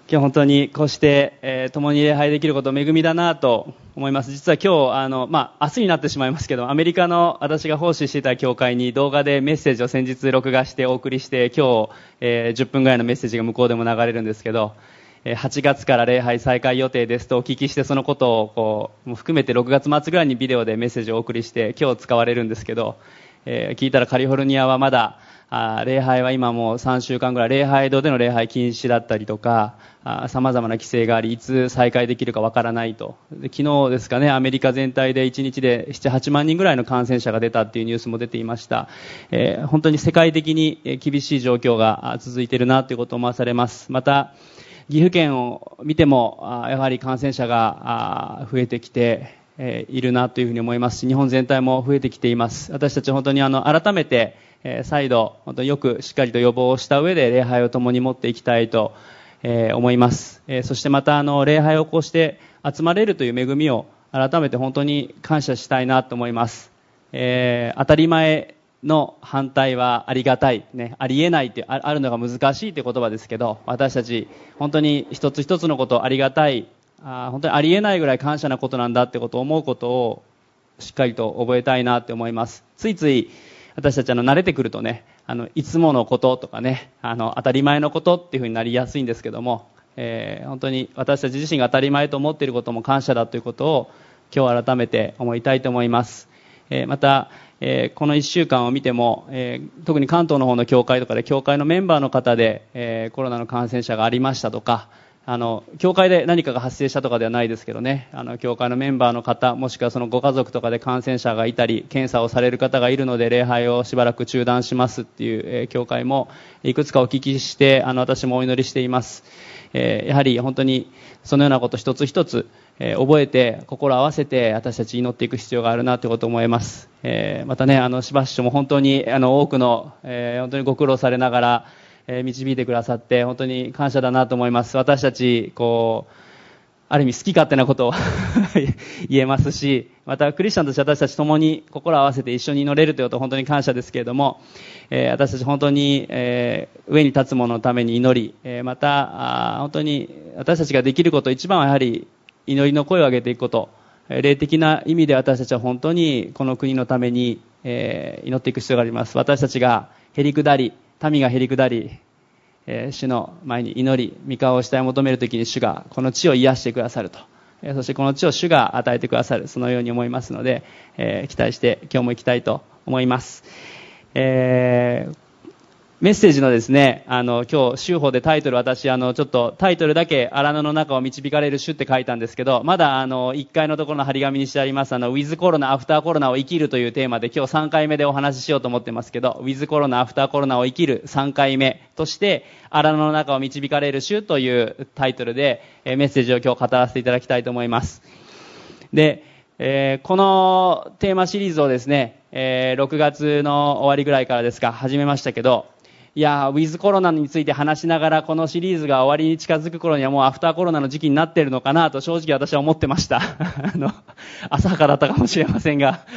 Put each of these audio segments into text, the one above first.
今日本当にこうして、共に礼拝できること恵みだなと思います。実は今日明日になってしまいますけど、アメリカの私が奉仕していた教会に動画でメッセージを先日録画してお送りして、今日、10分ぐらいのメッセージが向こうでも流れるんですけど、8月から礼拝再開予定ですとお聞きして、そのことを含めて6月末ぐらいにビデオでメッセージをお送りして今日使われるんですけど、聞いたらカリフォルニアはまだ礼拝は今もう3週間ぐらい礼拝堂での礼拝禁止だったりとか、様々な規制があり、いつ再開できるかわからないと。で、昨日ですかね、アメリカ全体で1日で7、8万人ぐらいの感染者が出たっていうニュースも出ていました。本当に世界的に厳しい状況が続いているなということを思わされます。また岐阜県を見てもやはり感染者が増えてきているなというふうに思いますし、日本全体も増えてきています。私たち本当に改めて再度本当によくしっかりと予防をした上で礼拝を共に持っていきたいと思います。そしてまた礼拝をこうして集まれるという恵みを改めて本当に感謝したいなと思います。当たり前の反対はありがたい、ありえないってあるのが難しいという言葉ですけど、私たち本当に一つ一つのことありがたい、本当にありえないぐらい感謝なことなんだってことを思うことをしっかりと覚えたいなって思います。ついつい私たち慣れてくるとね、いつものこととかね、当たり前のことっていうふうになりやすいんですけども、本当に私たち自身が当たり前と思っていることも感謝だということを今日改めて思いたいと思います。また、この1週間を見ても、特に関東の方の教会とかで教会のメンバーの方で、コロナの感染者がありましたとか、教会で何かが発生したとかではないですけどね、教会のメンバーの方、もしくはそのご家族とかで感染者がいたり、検査をされる方がいるので礼拝をしばらく中断しますっていう、教会もいくつかお聞きして、私もお祈りしています。やはり本当にそのようなこと一つ一つ、覚えて心を合わせて私たち祈っていく必要があるなということを思います。またね、しばしも本当に多くの、本当にご苦労されながら導いてくださって本当に感謝だなと思います。私たちある意味好き勝手なことを言えますし、またクリスチャンとして私たち共に心を合わせて一緒に祈れるということは本当に感謝ですけれども、私たち本当に、上に立つ者のために祈り、また本当に私たちができること一番はやはり祈りの声を上げていくこと、霊的な意味で私たちは本当にこの国のために、祈っていく必要があります。私たちがへりくだり、民がへりくだり、主の前に祈り、御顔を慕い求めるときに主がこの地を癒してくださると、そしてこの地を主が与えてくださる、そのように思いますので、期待して今日も行きたいと思います。メッセージのですね、今日週報でタイトル、私ちょっとタイトルだけ荒野の中を導かれる主って書いたんですけど、まだ1階のところの張り紙にしてありますウィズコロナアフターコロナを生きるというテーマで今日3回目でお話ししようと思ってますけど、ウィズコロナアフターコロナを生きる3回目として荒野の中を導かれる主というタイトルでメッセージを今日語らせていただきたいと思います。で、このテーマシリーズをですね、6月の終わりぐらいからですか始めましたけど、いやウィズコロナについて話しながらこのシリーズが終わりに近づく頃にはもうアフターコロナの時期になっているのかなと正直私は思ってました浅はかだったかもしれませんが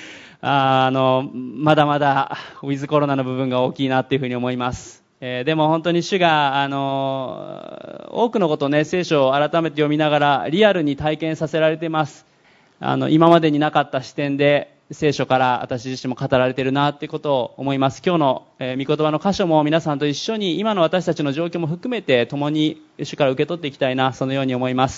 まだまだウィズコロナの部分が大きいなというふうに思います。でも本当に主が多くのことをね、聖書を改めて読みながらリアルに体験させられています。今までになかった視点で聖書から私自身も語られているなということを思います。今日の御言葉の箇所も皆さんと一緒に今の私たちの状況も含めて共に主から受け取っていきたいな、そのように思います。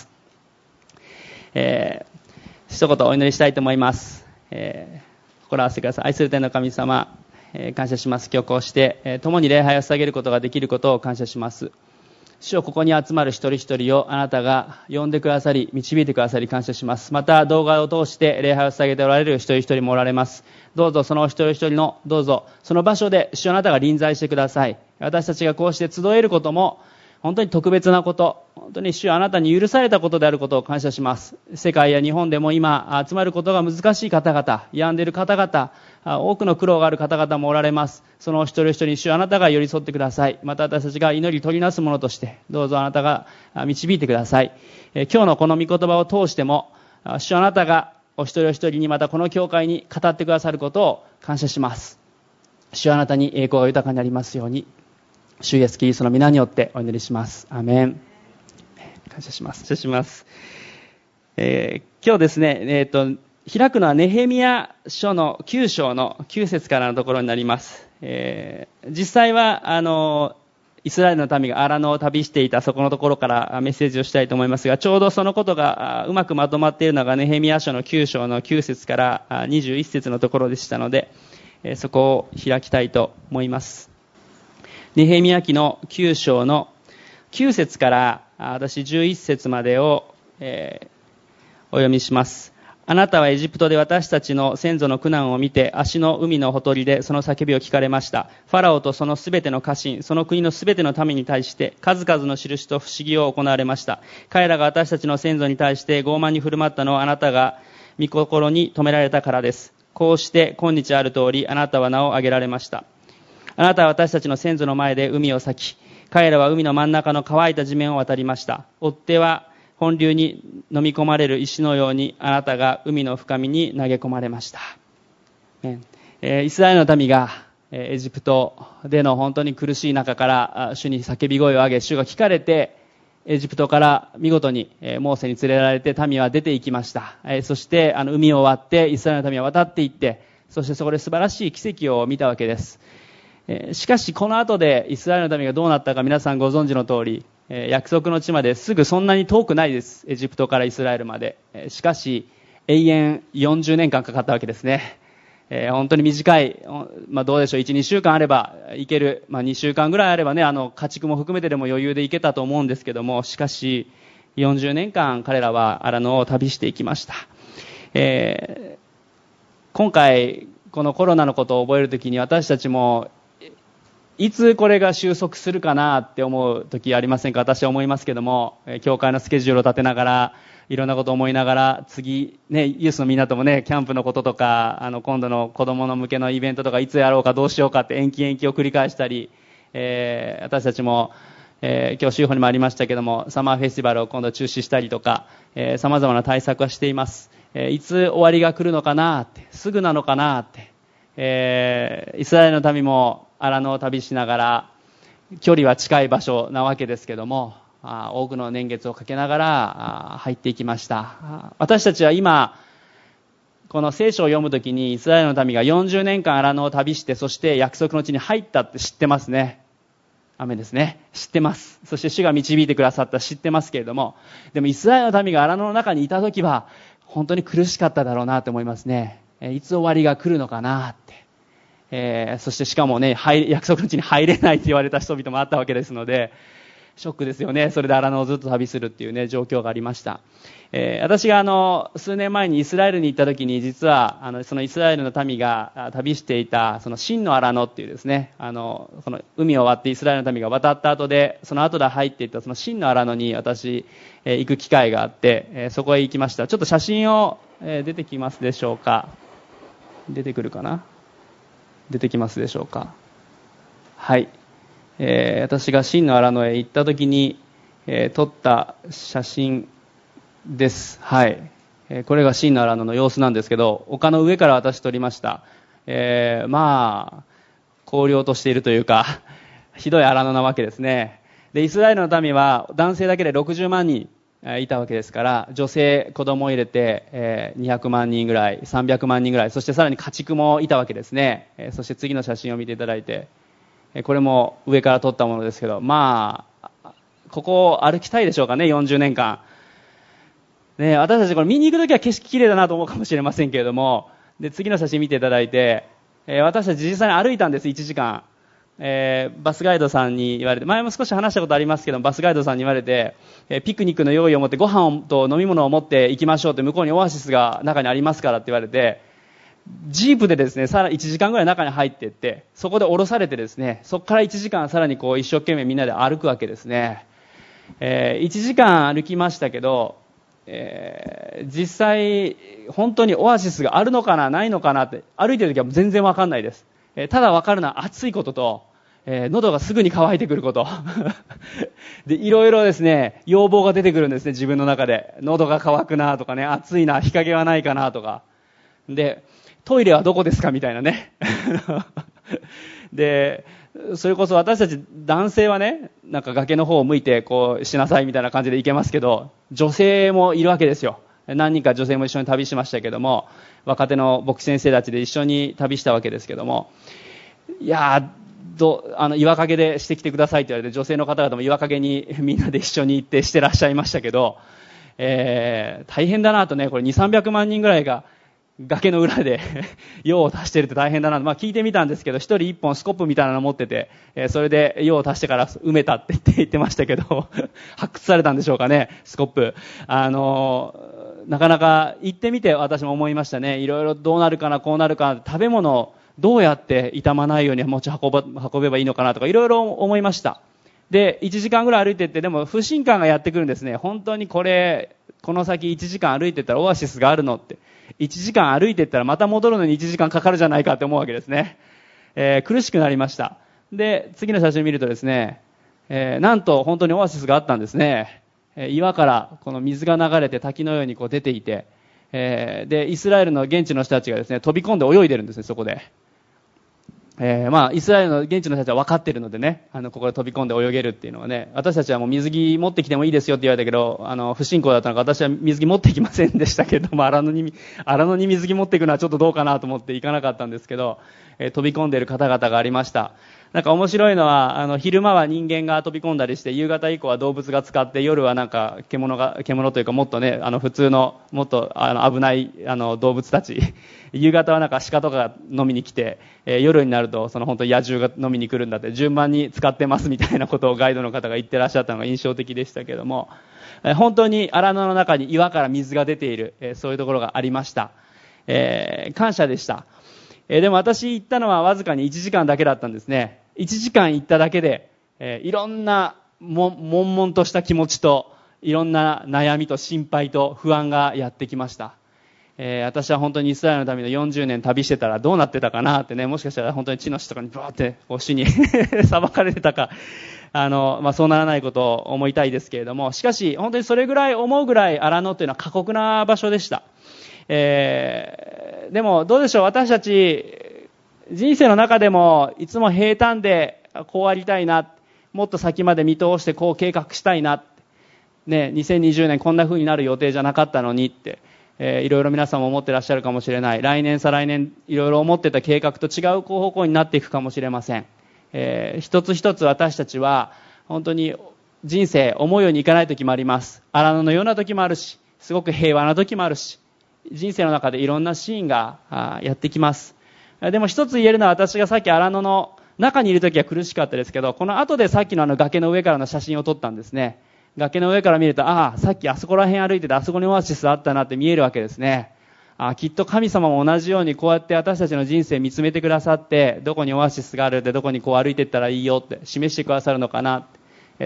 一言お祈りしたいと思います。心合わせてください。愛する天の神様、感謝します。今日こうして共に礼拝を捧げることができることを感謝します。主よ、ここに集まる一人一人をあなたが呼んでくださり導いてくださり感謝します。また動画を通して礼拝を捧げておられる一人一人もおられます。どうぞその一人一人のどうぞその場所で主よ、あなたが臨在してください。私たちがこうして集えることも本当に特別なこと、本当に主よ、あなたに許されたことであることを感謝します。世界や日本でも今集まることが難しい方々、病んでいる方々、多くの苦労がある方々もおられます。その一人一人に主よ、あなたが寄り添ってください。また私たちが祈り取りなすものとしてどうぞあなたが導いてください。今日のこの御言葉を通しても主よ、あなたがお一人お一人にまたこの教会に語ってくださることを感謝します。主よ、あなたに栄光が豊かになりますように、主イエスキリストの皆によってお祈りします。アーメン。 感謝します。今日ですね、開くのはネヘミヤ書の9章の9節からのところになります。実際はイスラエルの民が荒野を旅していたそこのところからメッセージをしたいと思いますが、ちょうどそのことがうまくまとまっているのがネヘミヤ書の9章の9節から21節のところでしたので、そこを開きたいと思います。ネヘミヤ記の9章の9節から私11節までを、お読みします。あなたはエジプトで私たちの先祖の苦難を見て、足の海のほとりでその叫びを聞かれました。ファラオとそのすべての家臣、その国のすべての民に対して数々の印と不思議を行われました。彼らが私たちの先祖に対して傲慢に振る舞ったのはあなたが御心に止められたからです。こうして今日ある通り、あなたは名を挙げられました。あなたは私たちの先祖の前で海を裂き、彼らは海の真ん中の乾いた地面を渡りました。追っ手は本流に飲み込まれる石のように、あなたが海の深みに投げ込まれました。イスラエルの民がエジプトでの本当に苦しい中から主に叫び声を上げ、主が聞かれてエジプトから見事にモーセに連れられて民は出て行きました。そして海を割ってイスラエルの民は渡っていって、そしてそこで素晴らしい奇跡を見たわけです。しかしこの後でイスラエルの民がどうなったか皆さんご存知の通り、約束の地まですぐそんなに遠くないです。エジプトからイスラエルまで。しかし永遠40年間かかったわけですね。本当に短い、どうでしょう、1、2週間あれば行ける、2週間ぐらいあればね、家畜も含めてでも余裕で行けたと思うんですけども、しかし40年間彼らは荒野を旅していきました。今回このコロナのことを覚えるときに私たちもいつこれが収束するかなって思う時ありませんか？私は思いますけども、教会のスケジュールを立てながらいろんなことを思いながら、次ね、イエスのみんなともね、キャンプのこととか今度の子供の向けのイベントとかいつやろうかどうしようかって延期を繰り返したり、私たちも、今日週報にもありましたけども、サマーフェスティバルを今度中止したりとか、様々な対策はしています。いつ終わりが来るのかなって、すぐなのかなって、イスラエルの民も荒野を旅しながら距離は近い場所なわけですけども、多くの年月をかけながら入っていきました。私たちは今この聖書を読むときにイスラエルの民が40年間荒野を旅して、そして約束の地に入ったって知ってますね。アメですね。知ってます。そして主が導いてくださった知ってますけれども、でもイスラエルの民が荒野の中にいたときは本当に苦しかっただろうなと思いますね。いつ終わりが来るのかなって、そしてしかもね、約束の地に入れないと言われた人々もあったわけですので、ショックですよね。それで荒野をずっと旅するっていうね、状況がありました。私が数年前にイスラエルに行った時に、実はそのイスラエルの民が旅していたその真の荒野っていうですね、その海を渡ってイスラエルの民が渡った後で、その後で入っていったその真の荒野に私、行く機会があって、そこへ行きました。ちょっと写真を、出てきますでしょうか。出てくるかな。出てきますでしょうか。はい。私が真の荒野へ行った時に、撮った写真です。はい。これが真の荒野の様子なんですけど、丘の上から私撮りました。荒涼としているというかひどい荒野なわけですね。で、イスラエルの民は男性だけで60万人いたわけですから、女性子供を入れて、200万人ぐらい、300万人ぐらい、そしてさらに家畜もいたわけですね。そして次の写真を見ていただいて、これも上から撮ったものですけど、ここを歩きたいでしょうかね、40年間。ね、私たちこれ見に行くときは景色綺麗だなと思うかもしれませんけれども、で、次の写真見ていただいて、私たち実際に歩いたんです、1時間。バスガイドさんに言われて、前も少し話したことありますけど、バスガイドさんに言われて、ピクニックの用意を持ってご飯と飲み物を持って行きましょうって、向こうにオアシスが中にありますからって言われて、ジープでですね、さらに1時間ぐらい中に入っていって、そこで降ろされてですね、そこから1時間さらに一生懸命みんなで歩くわけですね。1時間歩きましたけど、実際本当にオアシスがあるのかなないのかなって歩いてる時は全然わかんないです。ただわかるのは暑いことと、喉がすぐに渇いてくることで、いろいろですね、要望が出てくるんですね、自分の中で。喉が渇くなとかね、暑いな、日陰はないかなとかで、トイレはどこですかみたいなねで、それこそ私たち男性はね、なんか崖の方を向いてこうしなさいみたいな感じで行けますけど、女性もいるわけですよ。何人か女性も一緒に旅しましたけども、若手の牧師先生たちで一緒に旅したわけですけども、いやー、岩陰でしてきてくださいって言われて、女性の方々も岩陰にみんなで一緒に行ってしてらっしゃいましたけど、大変だなとね、これ2、300万人ぐらいが崖の裏で用を足してるって大変だなと、聞いてみたんですけど、一人一本スコップみたいなの持ってて、それで用を足してから埋めたって言ってましたけど発掘されたんでしょうかね、スコップ。なかなか行ってみて私も思いましたね。いろいろどうなるかな、こうなるかな、食べ物をどうやって傷まないように持ち運べばいいのかなとかいろいろ思いました。で、1時間ぐらい歩いていって、でも不信感がやってくるんですね。本当にこの先1時間歩いていったらオアシスがあるのって。1時間歩いていったらまた戻るのに1時間かかるじゃないかって思うわけですね。苦しくなりました。で、次の写真を見るとですね、なんと本当にオアシスがあったんですね。岩からこの水が流れて滝のようにこう出ていて、で、イスラエルの現地の人たちがですね、飛び込んで泳いでるんですね、そこで。イスラエルの現地の人たちは分かっているのでね、ここで飛び込んで泳げるっていうのはね、私たちはもう水着持ってきてもいいですよって言われたけど、不信仰だったのか私は水着持ってきませんでしたけども、荒野に水着持っていくのはちょっとどうかなと思って行かなかったんですけど、飛び込んでいる方々がありました。なんか面白いのは、昼間は人間が飛び込んだりして、夕方以降は動物が使って、夜はなんか獣というかもっとね、普通の、もっと危ない、動物たち。夕方はなんか鹿とかが飲みに来て、夜になると、本当に野獣が飲みに来るんだって、順番に使ってますみたいなことをガイドの方が言ってらっしゃったのが印象的でしたけども、本当に荒野の中に岩から水が出ている、そういうところがありました。感謝でした。でも私行ったのはわずかに1時間だけだったんですね。1時間行っただけで、いろんな悶々とした気持ちと、いろんな悩みと心配と不安がやってきました。私は本当にイスラエルのための40年旅してたらどうなってたかなってね、もしかしたら本当に地の死とかにブワーって死に裁かれてたか、そうならないことを思いたいですけれども、しかし本当にそれぐらい思うぐらい荒野というのは過酷な場所でした。でもどうでしょう、私たち人生の中でもいつも平坦でこうありたいな、もっと先まで見通してこう計画したいな、ね、2020年こんな風になる予定じゃなかったのにって、いろいろ皆さんも思ってらっしゃるかもしれない。来年再来年いろいろ思ってた計画と違う方向になっていくかもしれません。一つ一つ私たちは本当に人生思うようにいかない時もあります。荒野のような時もあるし、すごく平和な時もあるし、人生の中でいろんなシーンがやってきます。でも一つ言えるのは、私がさっき荒野の中にいる時は苦しかったですけど、この後でさっきの崖の上からの写真を撮ったんですね。崖の上から見ると、さっきあそこら辺歩いててあそこにオアシスあったなって見えるわけですね。きっと神様も同じようにこうやって私たちの人生見つめてくださって、どこにオアシスがあるって、どこにこう歩いていったらいいよって示してくださるのかなって、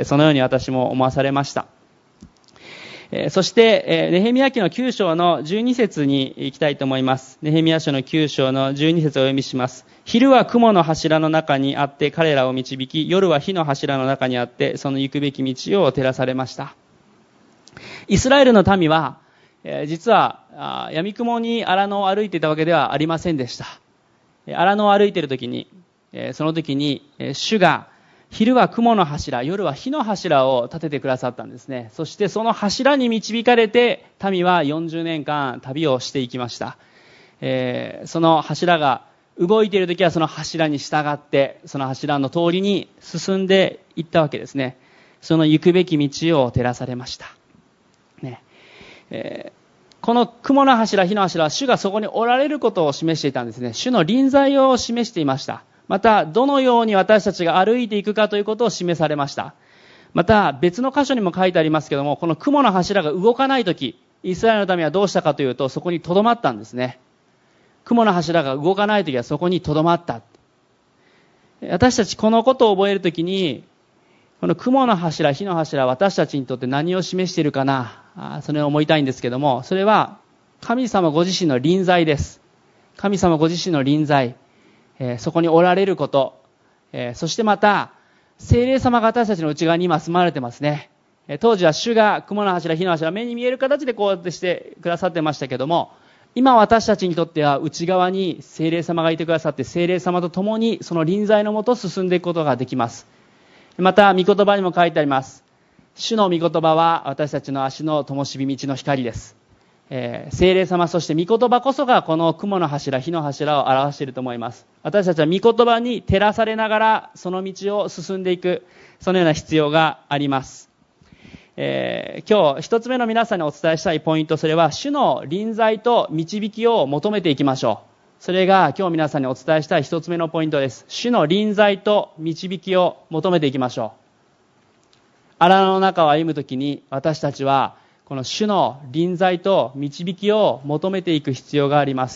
そのように私も思わされました。そして、ネヘミヤ記の9章の12節に行きたいと思います。ネヘミヤ書の9章の12節をお読みします。昼は雲の柱の中にあって彼らを導き、夜は火の柱の中にあってその行くべき道を照らされました。イスラエルの民は、実は闇雲に荒野を歩いていたわけではありませんでした。荒野を歩いている時に、その時に主が昼は雲の柱、夜は火の柱を立ててくださったんですね。そしてその柱に導かれて民は40年間旅をしていきました。その柱が動いている時はその柱に従って、その柱の通りに進んでいったわけですね。その行くべき道を照らされました。この雲の柱、火の柱は主がそこにおられることを示していたんですね。主の臨在を示していました。また、どのように私たちが歩いていくかということを示されました。また、別の箇所にも書いてありますけども、この雲の柱が動かないとき、イスラエルの民はどうしたかというと、そこに留まったんですね。雲の柱が動かないときはそこに留まった。私たちこのことを覚えるときに、この雲の柱、火の柱は私たちにとって何を示しているかな、それを思いたいんですけども、それは神様ご自身の臨在です。神様ご自身の臨在。そこにおられること、そしてまた聖霊様が私たちの内側に今住まれてますね。当時は主が雲の柱、火の柱、目に見える形でこうやってしてくださってましたけども、 今私たちにとっては内側に聖霊様がいてくださって、聖霊様と共にその臨在のもと進んでいくことができます。また御言葉にも書いてあります。主の御言葉は私たちの足の灯火道の光です。聖霊様、そして御言葉こそがこの雲の柱、火の柱を表していると思います。私たちは御言葉に照らされながらその道を進んでいく、そのような必要があります。今日一つ目の皆さんにお伝えしたいポイント、それは主の臨在と導きを求めていきましょう。それが今日皆さんにお伝えしたい一つ目のポイントです。主の臨在と導きを求めていきましょう。荒野の中を歩むときに私たちはこの主の臨在と導きを求めていく必要があります。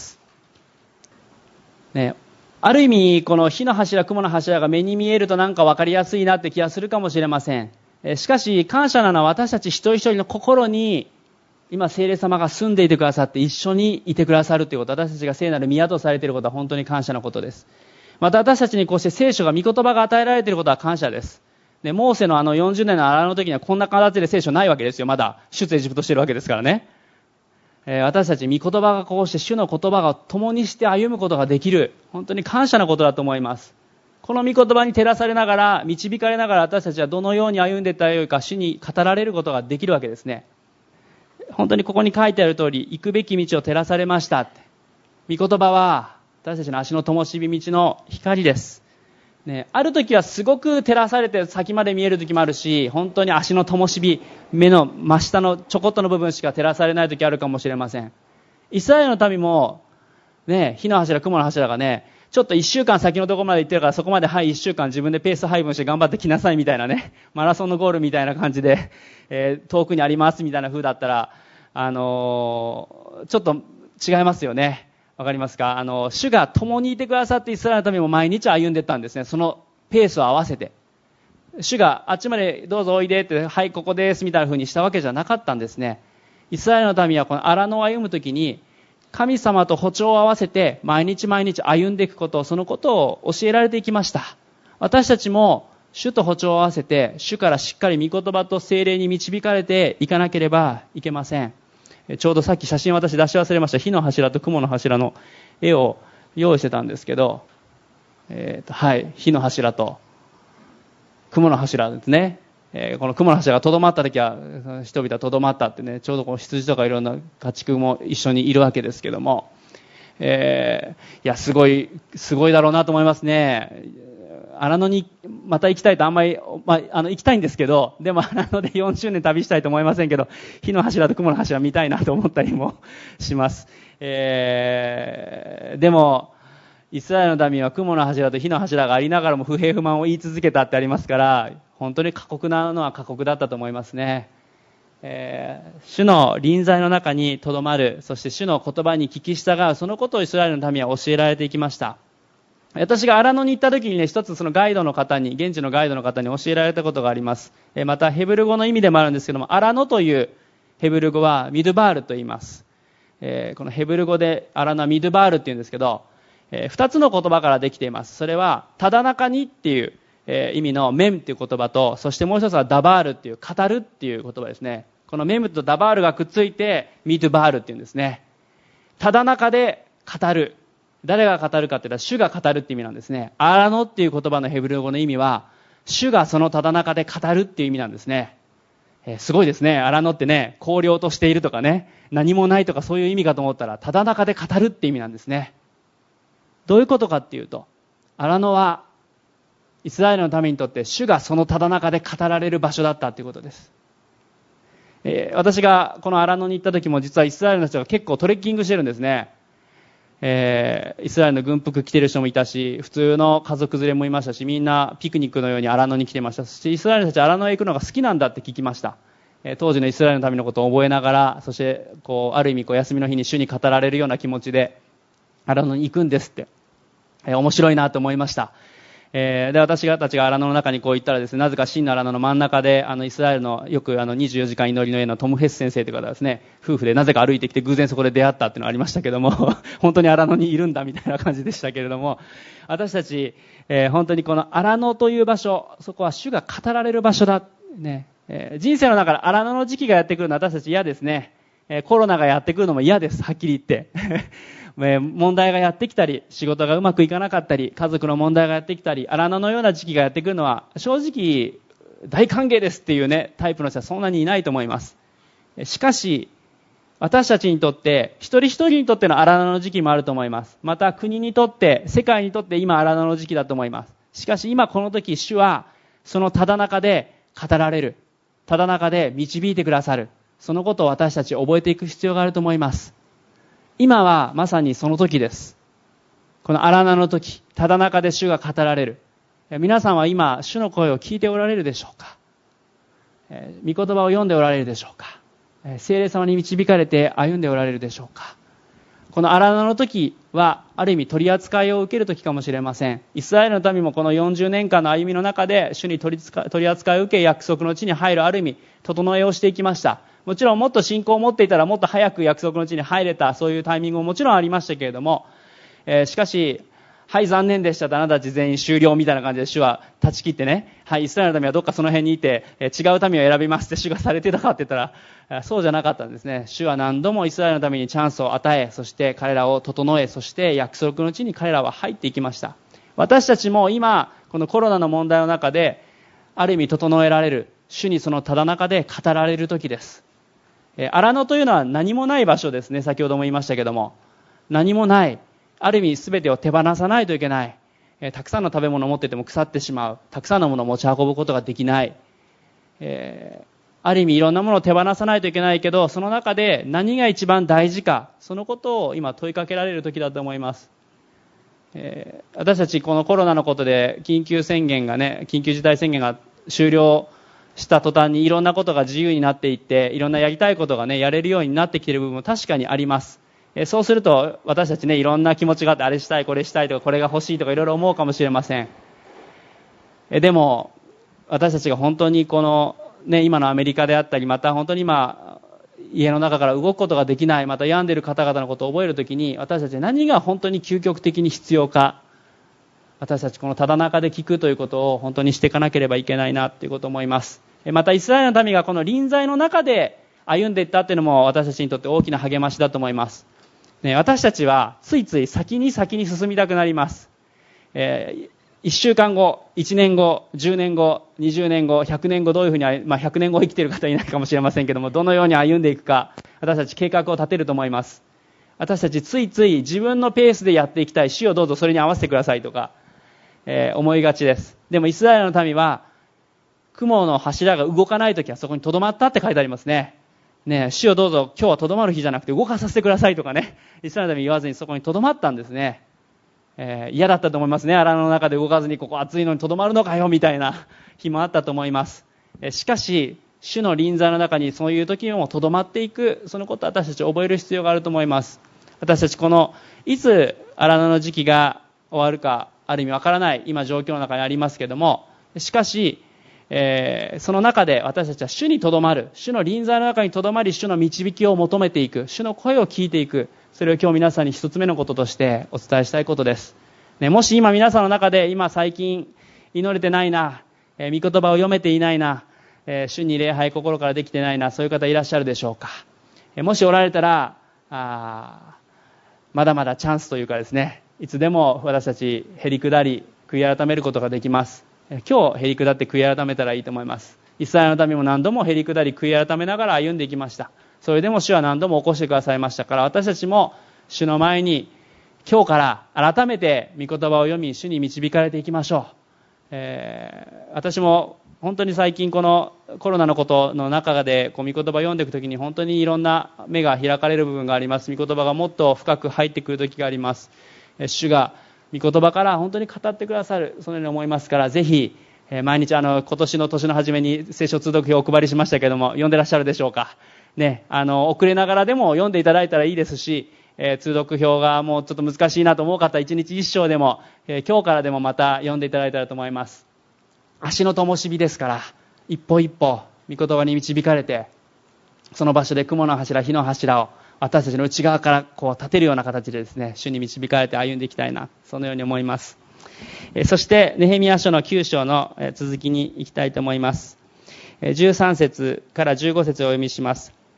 ある意味この火の柱、雲の柱が目に見えるとなんか分かりやすいなって気がするかもしれません。しかし感謝なのは私たち一人一人の心に今聖霊様が住んでいてくださって一緒にいてくださるということ、私たちが聖なる宮とされていることは本当に感謝のことです。また私たちにこうして聖書が御言葉が与えられていることは感謝です。モーセの40年の荒野の時にはこんな形で聖書ないわけですよ。まだ出エジプトしてるわけですからね。私たち御言葉がこうして主の言葉が共にして歩むことができる、本当に感謝のことだと思います。この御言葉に照らされながら、導かれながら私たちはどのように歩んでいったらよいか、主に語られることができるわけですね。本当にここに書いてある通り、行くべき道を照らされましたって。御言葉は私たちの足の灯火道の光です。ある時はすごく照らされて先まで見える時もあるし、本当に足の灯火、目の真下のちょこっとの部分しか照らされない時あるかもしれません。イスラエルの民も、火の柱、雲の柱がちょっと1週間先のところまで行ってるから、そこまで1週間自分でペース配分して頑張ってきなさいみたいなマラソンのゴールみたいな感じで、遠くにありますみたいな風だったら、ちょっと違いますよね。わかりますか？主が共にいてくださってイスラエルの民も毎日歩んでいったんですね。そのペースを合わせて。主があっちまでどうぞおいでって、はい、ここですみたいな風にしたわけじゃなかったんですね。イスラエルの民はこの荒野を歩むときに、神様と歩調を合わせて毎日毎日歩んでいくこと、そのことを教えられていきました。私たちも主と歩調を合わせて、主からしっかり御言葉と聖霊に導かれていかなければいけません。ちょうどさっき写真私出し忘れました。火の柱と雲の柱の絵を用意してたんですけど、はい、火の柱と雲の柱ですね。この雲の柱がとどまった時は人々はとどまったってちょうどこの羊とかいろんな家畜も一緒にいるわけですけども、いやすごいだろうなと思いますね。荒野にまた行きたいと行きたいんですけど、でも荒野で40年旅したいと思いませんけど、火の柱と雲の柱見たいなと思ったりもします。でもイスラエルの民は雲の柱と火の柱がありながらも不平不満を言い続けたってありますから、本当に過酷なのは過酷だったと思いますね。主の臨在の中にとどまる、そして主の言葉に聞き従う、そのことをイスラエルの民は教えられていきました。私が荒野に行った時に一つそのガイドの方に、現地のガイドの方に教えられたことがあります。またヘブル語の意味でもあるんですけども、荒野というヘブル語はミドバールと言います。このヘブル語で荒野はミドバールって言うんですけど、二つの言葉からできています。それはただ中にっていう意味のメムっていう言葉と、そしてもう一つはダバールっていう語るっていう言葉ですね。このメムとダバールがくっついてミドバールっていうんですね。ただ中で語る。誰が語るかって言ったら主が語るって意味なんですね。荒野っていう言葉のヘブル語の意味は、主がそのただ中で語るっていう意味なんですね。すごいですね。荒野って荒涼としているとか何もないとかそういう意味かと思ったら、ただ中で語るって意味なんですね。どういうことかっていうと、荒野はイスラエルの民にとって主がそのただ中で語られる場所だったということです。私がこの荒野に行った時も実はイスラエルの人が結構トレッキングしてるんですね。イスラエルの軍服着てる人もいたし、普通の家族連れもいましたし、みんなピクニックのように荒野に来てました。そしてイスラエルの人たち荒野へ行くのが好きなんだって聞きました。当時のイスラエルの民のことを覚えながら、そしてある意味休みの日に主に語られるような気持ちで荒野に行くんですって、面白いなと思いました。で私たちが荒野の中に行ったらですね、なぜか真の荒野の真ん中でイスラエルのよく24時間祈りの絵のトム・ヘス先生という方がですね、夫婦でなぜか歩いてきて偶然そこで出会ったっていうのがありましたけども本当に荒野にいるんだみたいな感じでしたけれども、私たち、本当にこの荒野という場所、そこは主が語られる場所だ、人生の中で荒野の時期がやってくるのは私たち嫌ですね。 コロナがやってくるのも嫌です、はっきり言って問題がやってきたり、仕事がうまくいかなかったり、家族の問題がやってきたり、荒野のような時期がやってくるのは正直大歓迎ですっていうねタイプの人はそんなにいないと思います。しかし私たちにとって一人一人にとっての荒野の時期もあると思います。また国にとって、世界にとって今荒野の時期だと思います。しかし今この時、主はそのただ中で語られる、ただ中で導いてくださる、そのことを私たち覚えていく必要があると思います。今はまさにその時です。この荒野の時、ただ中で主が語られる。皆さんは今主の声を聞いておられるでしょうか。御言葉を読んでおられるでしょうか。聖霊様に導かれて歩んでおられるでしょうか。この荒野の時はある意味取り扱いを受ける時かもしれません。イスラエルの民もこの40年間の歩みの中で主に取り扱いを受け、約束の地に入るある意味整えをしていきました。もちろんもっと信仰を持っていたらもっと早く約束の地に入れた、そういうタイミングももちろんありましたけれども、しかしはい残念でしたと、あなたたち全員終了みたいな感じで主は断ち切ってね、はい、イスラエルの民はどっかその辺にいて違う民を選びますって主がされてたかって言ったらそうじゃなかったんですね。主は何度もイスラエルの民にチャンスを与え、そして彼らを整え、そして約束の地に彼らは入っていきました。私たちも今このコロナの問題の中である意味整えられる、主にそのただ中で語られる時です。荒野というのは何もない場所ですね。先ほども言いましたけども、何もない、ある意味全てを手放さないといけない、たくさんの食べ物を持っていても腐ってしまう、たくさんのものを持ち運ぶことができない、ある意味いろんなものを手放さないといけないけど、その中で何が一番大事か、そのことを今問いかけられる時だと思います。私たちこのコロナのことで緊急事態宣言が終了した途端にいろんなことが自由になっていって、いろんなやりたいことがやれるようになってきている部分も確かにあります。そうすると私たちいろんな気持ちがあって、あれしたいこれしたいとかこれが欲しいとかいろいろ思うかもしれません。でも私たちが本当にこの今のアメリカであったり、また本当に今家の中から動くことができない、また病んでいる方々のことを覚えるときに、私たち何が本当に究極的に必要か、私たちこのただ中で聞くということを本当にしていかなければいけないなということを思います。またイスラエルの民がこの臨在の中で歩んでいったというのも私たちにとって大きな励ましだと思います。私たちはついつい先に進みたくなります。1週間後、1年後、10年後、20年後、100年後、どういうふうに、100年後生きている方いないかもしれませんけども、どのように歩んでいくか、私たち計画を立てると思います。私たちついつい自分のペースでやっていきたい、主をどうぞそれに合わせてくださいとか、思いがちです。でもイスラエルの民は雲の柱が動かないときはそこに留まったって書いてありますね。主をどうぞ今日は留まる日じゃなくて動かさせてくださいとかね、イスラエルの民言わずにそこに留まったんですね。嫌だったと思いますね。荒野の中で動かずにここ暑いのに留まるのかよみたいな日もあったと思います。しかし主の臨在の中にそういう時も留まっていく、そのことを私たち覚える必要があると思います。私たちこのいつ荒野の時期が終わるかある意味わからない今状況の中にありますけども、しかしその中で私たちは主にとどまる、主の臨在の中にとどまり、主の導きを求めていく、主の声を聞いていく、それを今日皆さんに一つ目のこととしてお伝えしたいことです。もし今皆さんの中で今最近祈れてないな、御言葉を読めていないな、主に礼拝心からできてないな、そういう方いらっしゃるでしょうか。もしおられたらまだまだチャンスというかですね、いつでも私たちへり下り悔い改めることができます。今日へり下って悔い改めたらいいと思います。イスラエルの民も何度もへり下り悔い改めながら歩んでいきました。それでも主は何度も起こしてくださいましたから、私たちも主の前に今日から改めて御言葉を読み、主に導かれていきましょう。私も本当に最近このコロナのことの中で御言葉を読んでいくときに本当にいろんな目が開かれる部分があります。御言葉がもっと深く入ってくる時があります。主が御言葉から本当に語ってくださる、そのように思いますから、ぜひ毎日今年の年の初めに聖書通読表をお配りしましたけれども、読んでらっしゃるでしょうかね。遅れながらでも読んでいただいたらいいですし、通読表がもうちょっと難しいなと思う方、一日一章でも、今日からでもまた読んでいただいたらと思います。足の灯火ですから、一歩一歩御言葉に導かれて、その場所で雲の柱、火の柱を私たちの内側から立てるような形でですね、主に導かれて歩んでいきたいな、そのように思います。そしてネヘミヤ書の9章の続きに行きたいと思います。13節から15節をお読みします。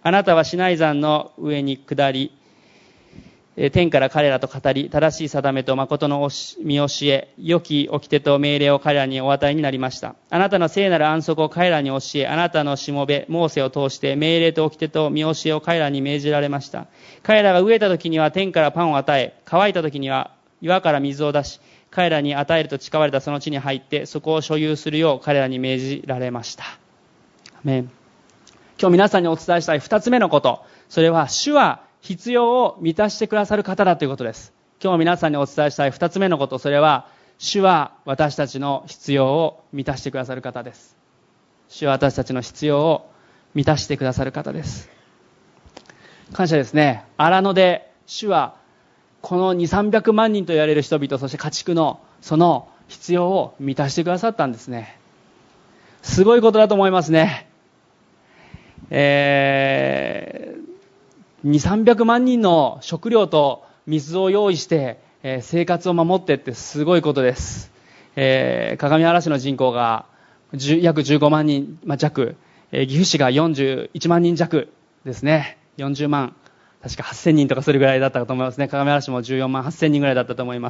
あなたはシナイ山の上に下り、天から彼らと語り、正しい定めと誠の見教え、良き掟と命令を彼らにお与えになりました。あなたの聖なる安息を彼らに教え、あなたのしもべ、モーセを通して命令と掟と見教えを彼らに命じられました。彼らが飢えた時には天からパンを与え、乾いた時には岩から水を出し、彼らに与えると誓われたその地に入って、そこを所有するよう彼らに命じられました。アメン。今日皆さんにお伝えしたい二つ目のこと、それは主は必要を満たしてくださる方だということです。今日皆さんにお伝えしたい二つ目のこと、それは主は私たちの必要を満たしてくださる方です。主は私たちの必要を満たしてくださる方です。感謝ですね。荒野で主はこの2、300万人と言われる人々、そして家畜のその必要を満たしてくださったんですね。すごいことだと思いますね。2、300万人の食料と水を用意して、生活を守ってってすごいことです。鏡原市の人口が約15万人弱、岐阜市が41万人弱ですね。40万、確か8000人とかそれぐらいだったかと思いますね。鏡原市も14万8000人ぐらいだったと思います。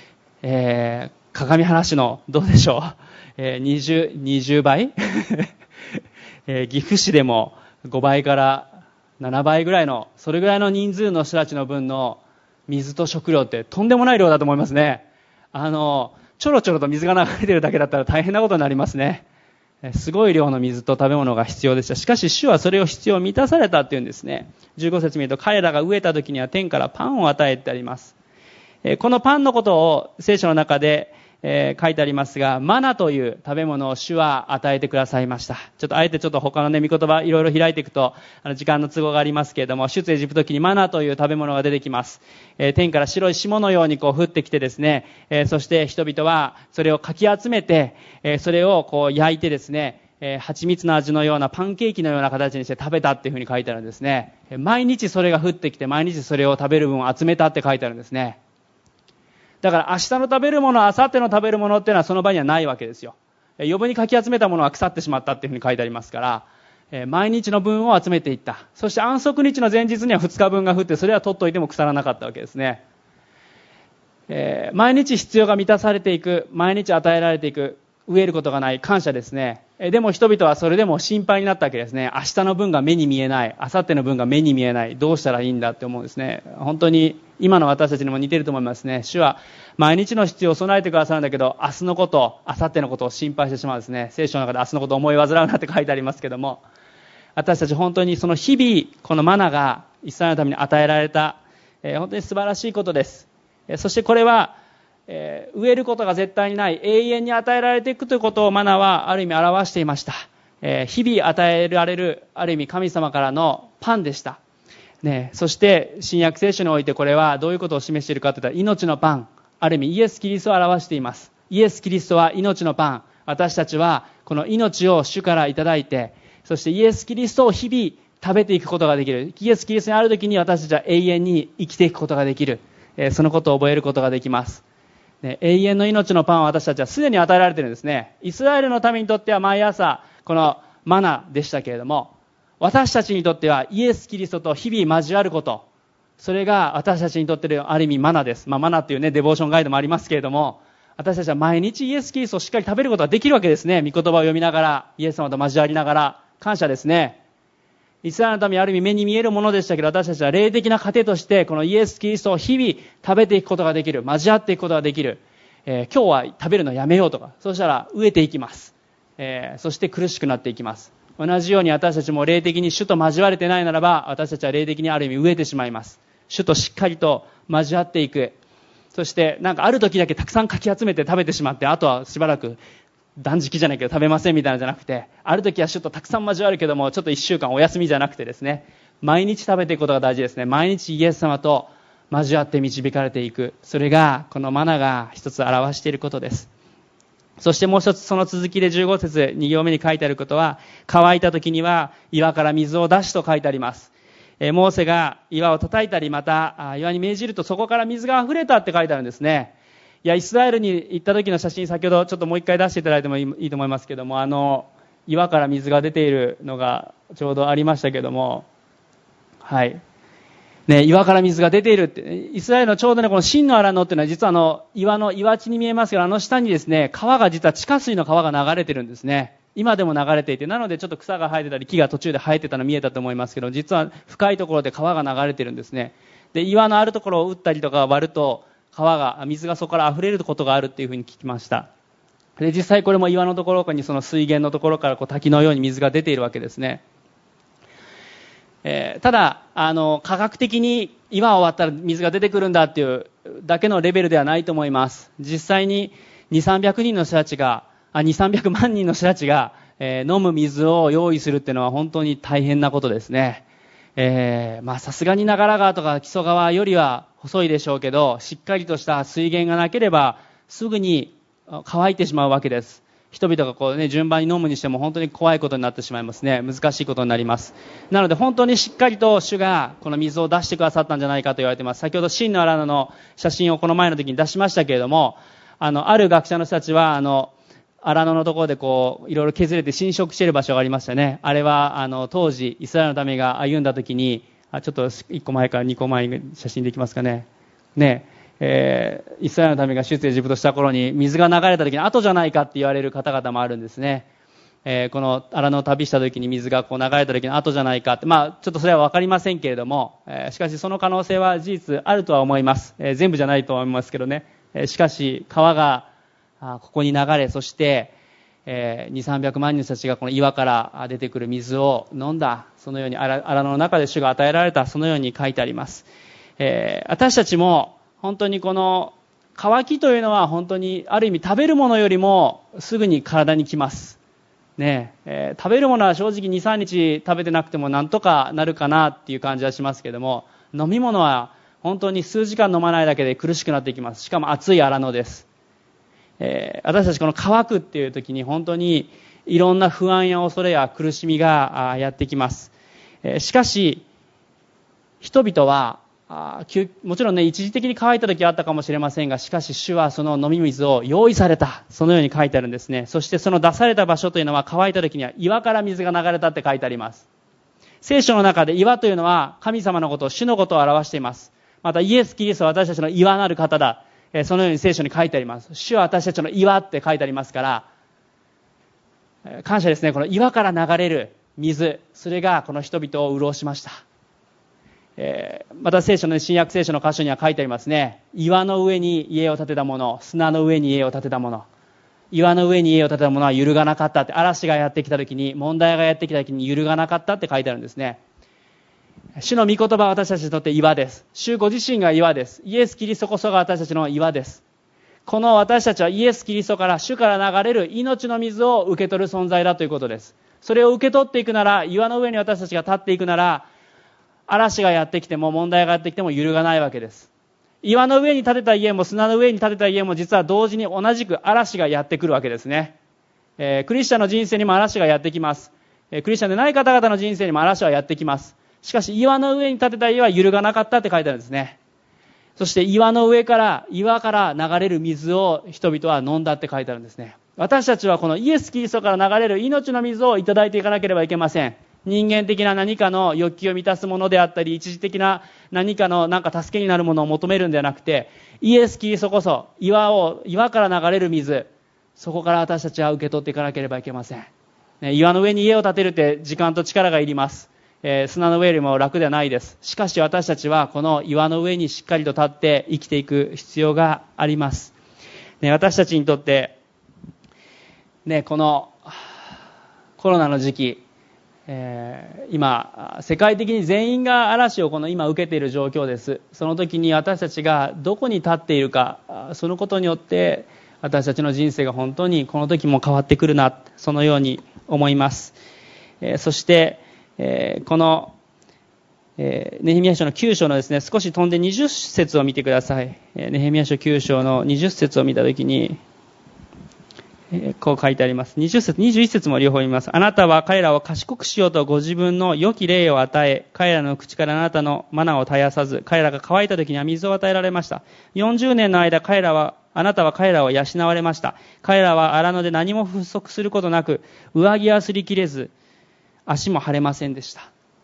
鏡原市のどうでしょう、20倍岐阜市でも5倍から7倍ぐらいの、それぐらいの人数の人たちの分の水と食料ってとんでもない量だと思いますね。ちょろちょろと水が流れてるだけだったら大変なことになりますね。すごい量の水と食べ物が必要でした。しかし主はそれを必要を満たされたっていうんですね。15節見ると、彼らが飢えた時には天からパンを与えてあります。このパンのことを聖書の中で書いてありますが、マナという食べ物を主は与えてくださいました。あえて他のね、御言葉いろいろ開いていくと時間の都合がありますけれども、出エジプト記にマナという食べ物が出てきます。天から白い霜のように降ってきてですね、そして人々はそれをかき集めて、それを焼いてですね、蜂蜜の味のようなパンケーキのような形にして食べたっていうふうに書いてあるんですね。毎日それが降ってきて、毎日それを食べる分を集めたって書いてあるんですね。だから明日の食べるもの、明後日の食べるものっていうのはその場にはないわけですよ。余分にかき集めたものは腐ってしまったっていうふうに書いてありますから、毎日の分を集めていった。そして安息日の前日には2日分が降って、それは取っといても腐らなかったわけですね。毎日必要が満たされていく、毎日与えられていく、飢えることがない、感謝ですね。でも人々はそれでも心配になったわけですね。明日の分が目に見えない、明後日の分が目に見えない、どうしたらいいんだって思うんですね。本当に今の私たちにも似てると思いますね。主は毎日の必要を備えてくださるんだけど、明日のこと、明後日のことを心配してしまうんですね。聖書の中で明日のことを思い煩うなって書いてありますけども、私たち本当にその日々、このマナがイスラエルのために与えられた、本当に素晴らしいことです。そしてこれは飢えることが絶対にない、永遠に与えられていくということをマナはある意味表していました。日々与えられる、ある意味神様からのパンでした。そして新約聖書においてこれはどういうことを示しているかといったら、命のパン、ある意味イエス・キリストを表しています。イエス・キリストは命のパン。私たちはこの命を主からいただいて、そしてイエス・キリストを日々食べていくことができる。イエス・キリストにある時に私たちは永遠に生きていくことができる。そのことを覚えることができます。永遠の命のパンを私たちはすでに与えられているんですね。イスラエルの民にとっては毎朝このマナでしたけれども、私たちにとってはイエス・キリストと日々交わること、それが私たちにとってのある意味マナです。マナっていうね、デボーションガイドもありますけれども、私たちは毎日イエス・キリストをしっかり食べることができるわけですね。御言葉を読みながら、イエス様と交わりながら、感謝ですね。イスラエルの民はある意味目に見えるものでしたけど、私たちは霊的な糧としてこのイエス・キリストを日々食べていくことができる、交わっていくことができる。今日は食べるのやめようとか、そうしたら飢えていきます。そして苦しくなっていきます。同じように私たちも霊的に主と交われてないならば、私たちは霊的にある意味飢えてしまいます。主としっかりと交わっていく。そしてある時だけたくさんかき集めて食べてしまって、あとはしばらく断食じゃないけど食べませんみたいなのじゃなくて、ある時は主とたくさん交わるけども、ちょっと1週間お休みじゃなくてですね、毎日食べていくことが大事ですね。毎日イエス様と交わって導かれていく。それがこのマナが一つ表していることです。そしてもう一つ、その続きで15節2行目に書いてあることは、乾いた時には岩から水を出しと書いてあります。モーセが岩を叩いたり、また岩に命じるとそこから水が溢れたって書いてあるんですね。イスラエルに行った時の写真、先ほどちょっともう一回出していただいてもいいと思いますけども、岩から水が出ているのがちょうどありましたけども、 はい。ね、岩から水が出ているって。イスラエルのちょうどね、この真の荒野っていうのは実は岩地に見えますけど、下にですね、川が実は地下水の川が流れてるんですね。今でも流れていて、なのでちょっと草が生えてたり木が途中で生えてたの見えたと思いますけど、実は深いところで川が流れてるんですね。で、岩のあるところを打ったりとか割ると、水がそこから溢れることがあるっていうふうに聞きました。で、実際これも岩のところにその水源のところから滝のように水が出ているわけですね。ただ科学的に岩を割ったら水が出てくるんだっていうだけのレベルではないと思います。実際に200万人の人たちが、飲む水を用意するっていうのは本当に大変なことですね。さすがに長良川とか木曽川よりは細いでしょうけど、しっかりとした水源がなければすぐに乾いてしまうわけです。人々が順番に飲むにしても本当に怖いことになってしまいますね。難しいことになります。なので本当にしっかりと主がこの水を出してくださったんじゃないかと言われています。先ほど真の荒野の写真をこの前の時に出しましたけれども、ある学者の人たちは荒野のところでいろいろ削れて浸食している場所がありましたね。あれは当時イスラエルの民が歩んだ時に、ちょっと1個前から2個前に写真できますかね。イスラエルの民が出エジプトした頃に水が流れた時に後じゃないかって言われる方々もあるんですね。この荒野を旅した時に水が流れた時に後じゃないかって、ちょっとそれは分かりませんけれども、しかしその可能性は事実あるとは思います。全部じゃないと思いますけどね。しかし川がここに流れ、そして200、300万人の人たちがこの岩から出てくる水を飲んだ、そのように荒野の中で主が与えられた、そのように書いてあります。私たちも本当にこの渇きというのは本当にある意味食べるものよりもすぐに体にきますね。食べるものは正直 2,3 日食べてなくてもなんとかなるかなっていう感じはしますけども、飲み物は本当に数時間飲まないだけで苦しくなっていきます。しかも熱い荒野です。私たちこの渇くっていう時に本当にいろんな不安や恐れや苦しみがやってきます。しかし人々はもちろんね、一時的に乾いた時はあったかもしれませんが、しかし主はその飲み水を用意された、そのように書いてあるんですね。そしてその出された場所というのは、乾いた時には岩から水が流れたって書いてあります。聖書の中で岩というのは神様のこと、主のことを表しています。またイエス・キリストは私たちの岩なる方だ、そのように聖書に書いてあります。主は私たちの岩って書いてありますから、感謝ですね。この岩から流れる水、それがこの人々を潤しました。また聖書の新約聖書の箇所には書いてありますね。岩の上に家を建てた者、砂の上に家を建てた者、岩の上に家を建てた者は揺るがなかったって、嵐がやってきた時に、問題がやってきた時に揺るがなかったって書いてあるんですね。主の御言葉は私たちにとって岩です。主ご自身が岩です。イエス・キリストこそが私たちの岩です。この私たちはイエス・キリストから主から流れる命の水を受け取る存在だということです。それを受け取っていくなら、岩の上に私たちが立っていくなら、嵐がやってきても問題がやってきても揺るがないわけです。岩の上に建てた家も砂の上に建てた家も実は同時に同じく嵐がやってくるわけですね。クリスチャンの人生にも嵐がやってきます。クリスチャンでない方々の人生にも嵐はやってきます。しかし岩の上に建てた家は揺るがなかったって書いてあるんですね。そして岩から流れる水を人々は飲んだって書いてあるんですね。私たちはこのイエス・キリストから流れる命の水をいただいていかなければいけません。人間的な何かの欲求を満たすものであったり、一時的な何かの助けになるものを求めるんではなくて、イエス・キリストこそ岩から流れる水、そこから私たちは受け取っていかなければいけません。岩の上に家を建てるって時間と力がいります。砂の上よりも楽ではないです。しかし私たちはこの岩の上にしっかりと立って生きていく必要があります。私たちにとって、このコロナの時期、今世界的に全員が嵐を今受けている状況です。その時に私たちがどこに立っているか、そのことによって私たちの人生が本当にこの時も変わってくるな、そのように思います。そしてこのネヘミヤ書の9章のですね、少し飛んで20節を見てください。ネヘミヤ書9章の20節を見たときにこう書いてあります。20節、21節も両方見ます。あなたは彼らを賢くしようとご自分の良き霊を与え、彼らの口からあなたのマナを絶やさず、彼らが乾いた時には水を与えられました。40年の間あなたは彼らを養われました。彼らは荒野で何も不足することなく、上着は擦り切れず、足も腫れませんでした。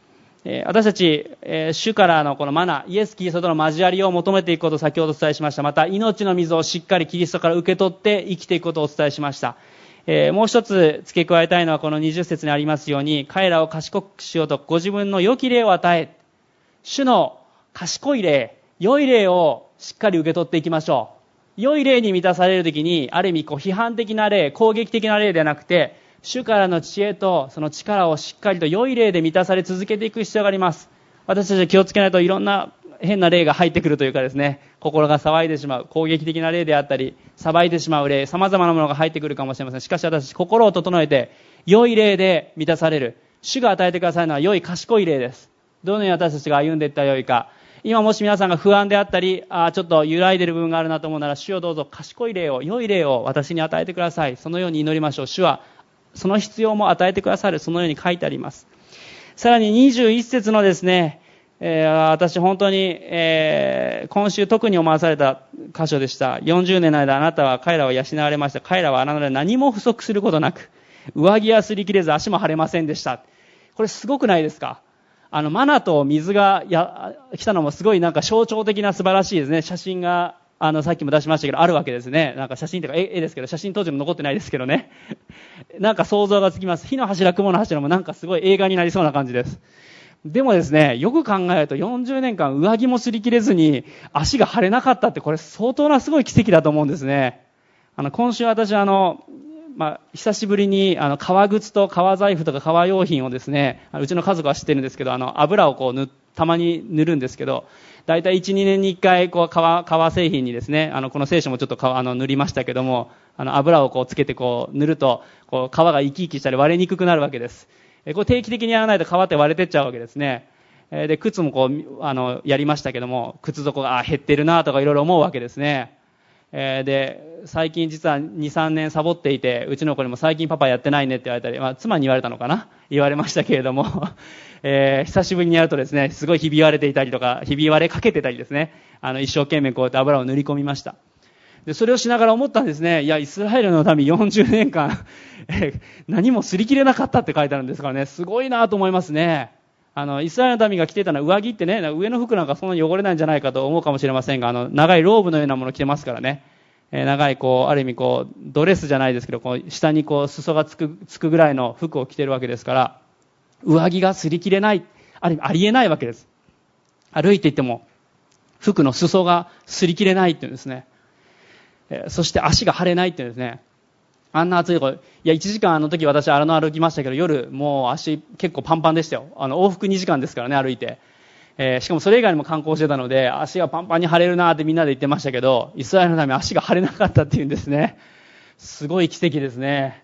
私たち、主からのこのマナ、イエス・キリストとの交わりを求めていくことを先ほどお伝えしました。また、命の水をしっかりキリストから受け取って生きていくことをお伝えしました。もう一つ付け加えたいのはこの20節にありますように、彼らを賢くしようとご自分の良き霊を与え、主の賢い霊、良い霊をしっかり受け取っていきましょう。良い霊に満たされるときに、ある意味批判的な霊、攻撃的な霊ではなくて、主からの知恵とその力をしっかりと良い霊で満たされ続けていく必要があります。私たちは気をつけないといろんな変な霊が入ってくるというかですね、心が騒いでしまう、攻撃的な霊であったり、騒いでしまう霊、様々なものが入ってくるかもしれません。しかし私たち心を整えて、良い霊で満たされる。主が与えてくださるのは良い賢い霊です。どのように私たちが歩んでいったら良いか。今もし皆さんが不安であったり、ちょっと揺らいでいる部分があるなと思うなら、主をどうぞ賢い霊を、良い霊を私に与えてください。そのように祈りましょう。主はその必要も与えてくださる。そのように書いてあります。さらに21節のですね、私本当に、今週特に思わされた箇所でした。40年の間あなたは彼らを養われました。彼らはあなたで何も不足することなく、上着は擦り切れず足も腫れませんでした。これすごくないですか？マナと水が来たのもすごいなんか象徴的な素晴らしいですね。写真が、さっきも出しましたけど、あるわけですね。なんか写真とか絵ですけど、写真当時も残ってないですけどね。なんか想像がつきます。火の柱、雲の柱もなんかすごい映画になりそうな感じです。でもですね、よく考えると40年間上着も擦り切れずに足が腫れなかったって、これ相当なすごい奇跡だと思うんですね。今週私久しぶりに革靴と革財布とか革用品をですね、うちの家族は知ってるんですけど、油をたまに塗るんですけど、だいたい 1,2 年に1回革製品にですね、この聖書もちょっと塗りましたけども、油をつけて塗ると革が生き生きしたり割れにくくなるわけです。これ定期的にやらないと革って割れてっちゃうわけですね。で靴もやりましたけども、靴底が減ってるなとかいろいろ思うわけですね。で最近実は 2,3 年サボっていて、うちの子にも最近パパやってないねって言われたり、妻に言われたのかな、言われましたけれども久しぶりにやるとですね、すごいひび割れていたりとか、ひび割れかけてたりですね、一生懸命こうやって油を塗り込みました。でそれをしながら思ったんですね。いや、イスラエルの民40年間何も擦り切れなかったって書いてあるんですからね、すごいなと思いますね。イスラエルの民が着ていたのは上着ってね、上の服なんかそんなに汚れないんじゃないかと思うかもしれませんが、長いローブのようなものを着てますからね、長いある意味ドレスじゃないですけど、下に裾がつくぐらいの服を着てるわけですから、上着が擦り切れない、ありえないわけです。歩いていっても服の裾が擦り切れないっていうんですね。そして足が腫れないっていうんですね。あんな暑いところ、1時間時私歩きましたけど、夜もう足結構パンパンでしたよ。往復2時間ですからね、歩いて。しかもそれ以外にも観光してたので、足がパンパンに腫れるなってみんなで言ってましたけど、イスラエルのため足が腫れなかったっていうんですね。すごい奇跡ですね。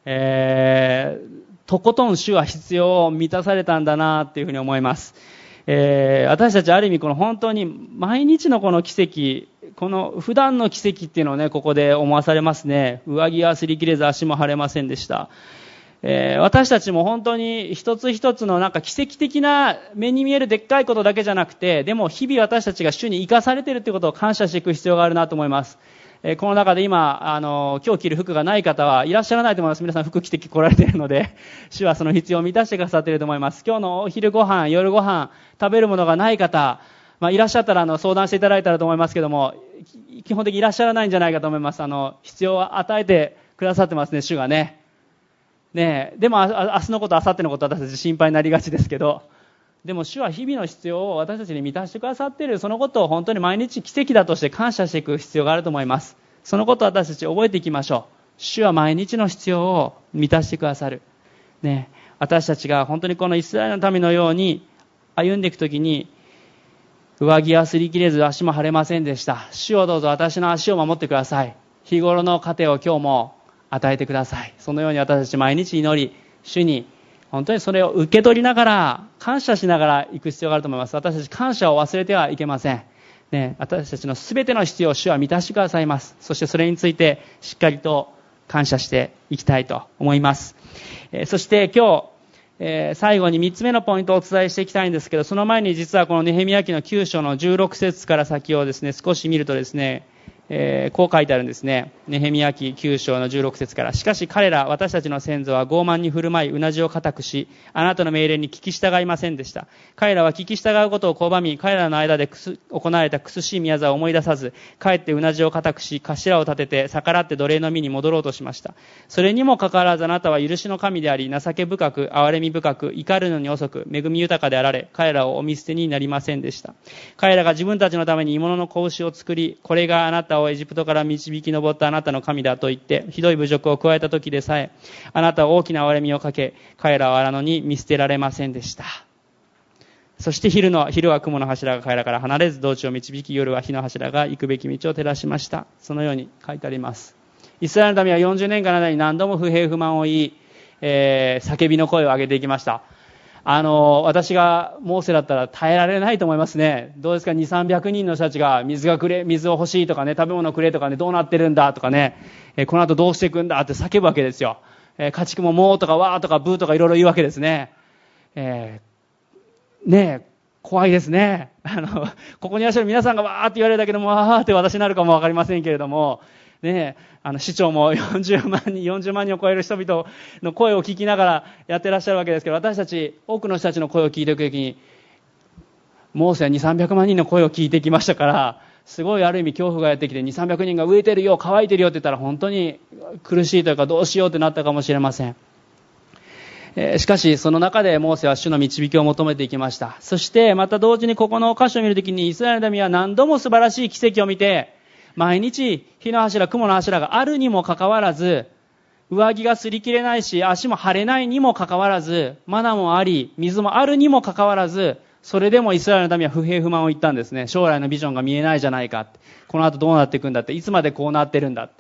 とことん主は必要を満たされたんだなっていうふうに思います。私たちある意味本当に毎日のこの奇跡、この普段の奇跡っていうのをね、ここで思わされますね。上着は擦り切れず足も腫れませんでした。私たちも本当に一つ一つのなんか奇跡的な目に見えるでっかいことだけじゃなくて、でも日々私たちが主に生かされているということを感謝していく必要があるなと思います。この中で今今日着る服がない方はいらっしゃらないと思います。皆さん服着て来られているので、主はその必要を満たしてくださっていると思います。今日のお昼ご飯、夜ご飯、食べるものがない方、いらっしゃったら相談していただいたらと思いますけども、基本的にいらっしゃらないんじゃないかと思います。必要を与えてくださってますね、主がね。でも明日のこと、明後日のこと私たち心配になりがちですけど、でも主は日々の必要を私たちに満たしてくださっている。そのことを本当に毎日奇跡だとして感謝していく必要があると思います。そのことを私たち覚えていきましょう。主は毎日の必要を満たしてくださる。私たちが本当にこのイスラエルの民のように歩んでいくときに、上着は擦り切れず足も腫れませんでした。主をどうぞ私の足を守ってください。日頃の糧を今日も与えてください。そのように私たち毎日祈り、主に本当にそれを受け取りながら、感謝しながら行く必要があると思います。私たち感謝を忘れてはいけません。私たちのすべての必要を主は満たしてくださいます。そしてそれについてしっかりと感謝していきたいと思います。そして今日、最後に3つ目のポイントをお伝えしていきたいんですけど、その前に実はこのネヘミヤ記の9章の16節から先をですね、少し見るとですね、 こう書いてあるんですね。ネヘミヤ記9章の16節から。しかし彼ら、私たちの先祖は傲慢に振る舞い、うなじを固くし、あなたの命令に聞き従いませんでした。彼らは聞き従うことを拒み、彼らの間で行われた苦しい宮沢を思い出さず、かえってうなじを固くし、頭を立てて、逆らって奴隷の身に戻ろうとしました。それにもかかわらずあなたは許しの神であり、情け深く、憐れみ深く、怒るのに遅く、恵み豊かであられ、彼らをお見捨てになりませんでした。彼らが自分たちのために鋳物の子牛を作り、これがあなたをエジプトから導き上ったあなたの神だと言って、ひどい侮辱を加えた時でさえ、あなたは大きな憐れみをかけ、彼らは荒野に見捨てられませんでした。そして昼は雲の柱が彼らから離れず、道中を導き、夜は火の柱が行くべき道を照らしました。そのように書いてあります。イスラエルの民は40年間の間に何度も不平不満を言い、叫びの声を上げていきました。私がモーセだったら耐えられないと思いますね。どうですか、200、300人の人たちが水を欲しいとかね、食べ物くれとかね、どうなってるんだとかね、この後どうしていくんだって叫ぶわけですよ。家畜ももうとかわーとかブーとかいろいろ言うわけですね。怖いですね。ここにいらっしゃる皆さんがわーって言われるだけでもわーって私になるかもわかりませんけれども、市長も40万人を超える人々の声を聞きながらやってらっしゃるわけですけど、私たち多くの人たちの声を聞いていくときに、モーセは200、300万人の声を聞いてきましたから、すごいある意味恐怖がやってきて、200、300人が飢えてるよ、乾いてるよって言ったら本当に苦しいというか、どうしようってなったかもしれません。しかしその中でモーセは主の導きを求めていきました。そしてまた同時にここの箇所を見るときに、イスラエルの民は何度も素晴らしい奇跡を見て、毎日火の柱、雲の柱があるにもかかわらず、上着が擦り切れないし足も腫れないにもかかわらず、マナもあり水もあるにもかかわらず、それでもイスラエルの民は不平不満を言ったんですね。将来のビジョンが見えないじゃないかって、この後どうなっていくんだって、いつまでこうなってるんだって、